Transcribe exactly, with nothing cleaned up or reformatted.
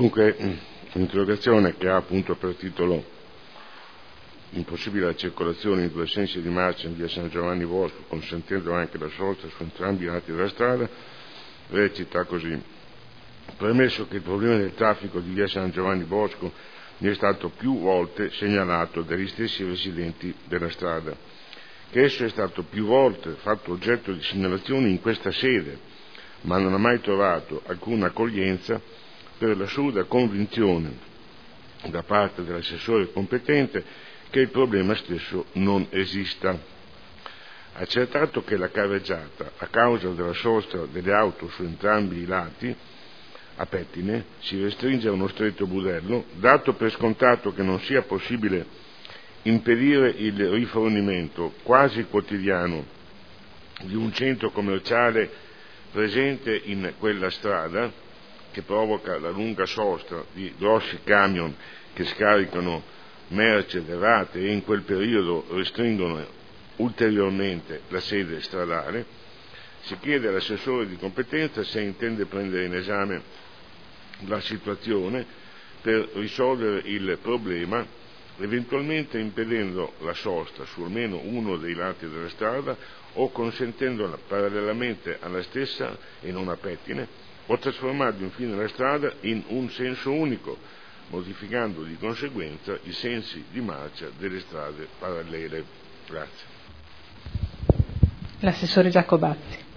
Dunque, un'interrogazione che ha appunto per titolo impossibile la circolazione in due sensi di marcia in via San Giovanni Bosco, consentendo anche la sosta su entrambi i lati della strada, recita così: premesso che il problema del traffico di via San Giovanni Bosco mi è stato più volte segnalato dagli stessi residenti della strada, che esso è stato più volte fatto oggetto di segnalazioni in questa sede, ma non ha mai trovato alcuna accoglienza per l'assurda convinzione da parte dell'assessore competente che il problema stesso non esista. Accertato che la carreggiata, a causa della sosta delle auto su entrambi i lati, a pettine, si restringe a uno stretto budello, dato per scontato che non sia possibile impedire il rifornimento quasi quotidiano di un centro commerciale presente in quella strada, che provoca la lunga sosta di grossi camion che scaricano merce derrate e in quel periodo restringono ulteriormente la sede stradale, si chiede all'assessore di competenza se intende prendere in esame la situazione per risolvere il problema, eventualmente impedendo la sosta su almeno uno dei lati della strada o consentendola parallelamente alla stessa e non a pettine, o trasformando infine la strada in un senso unico, modificando di conseguenza i sensi di marcia delle strade parallele. Grazie. L'assessore Giacobazzi.